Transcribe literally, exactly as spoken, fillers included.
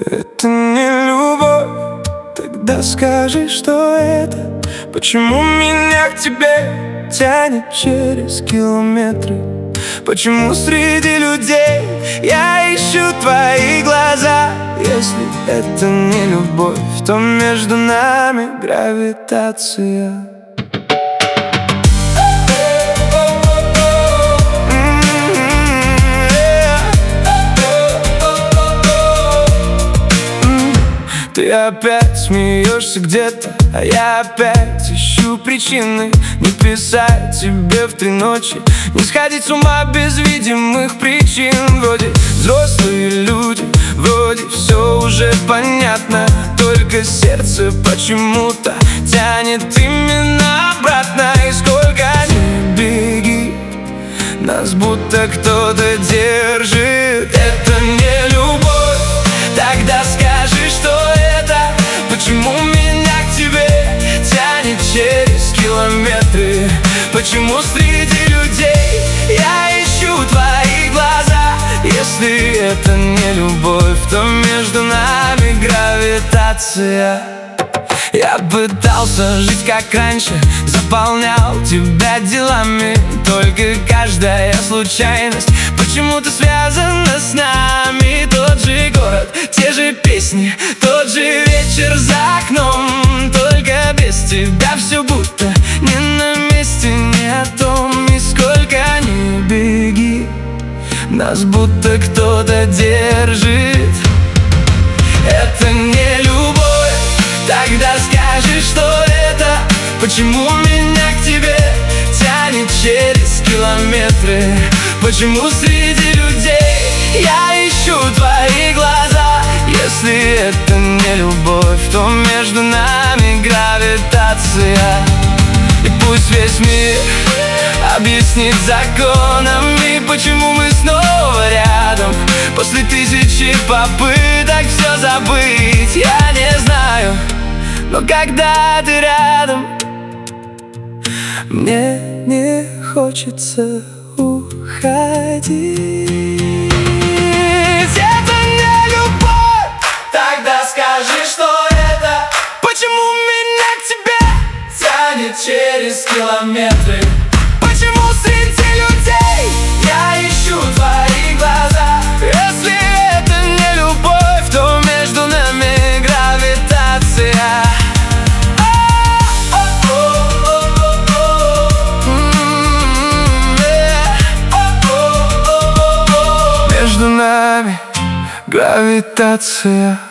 Это не любовь, тогда скажи, что это. Почему меня к тебе тянет через километры? Почему среди людей я ищу твои глаза? Если это не любовь, то между нами гравитация. Ты опять смеешься где-то, а я опять ищу причины не писать тебе в три ночи, не сходить с ума без видимых причин. Вроде взрослые люди, вроде все уже понятно, только сердце почему-то тянет именно обратно. И сколько ни беги, нас будто кто-то держит. Это не любовь, тогда скажи, что это. Почему меня к тебе тянет через километры? Почему среди людей я ищу твои глаза? Если это не любовь, то между нами гравитация. Я пытался жить как раньше, заполнял тебя делами, только каждая случайность почему-то связана с нами. Тот же город, те же песни, тот же вечер за окном, только без тебя все будто не на месте, не о том. И сколько ни беги, нас будто кто-то держит. Это не любовь, тогда скажи, что это. Почему меня к тебе тянет через километры? Почему среди людей я ищу твои глаза? Если это не любовь, то между нами гравитация. И пусть весь мир объяснит законами, почему мы снова рядом после тысячи попыток все забыть. Я не знаю, но когда ты рядом, мне не хочется уходить. Это не любовь, тогда скажи, что это. Почему меня к тебе тянет через километры? Почему среди людей я ищу твои глаза? Если это не любовь, то между нами гравитация. Между нами гравитация.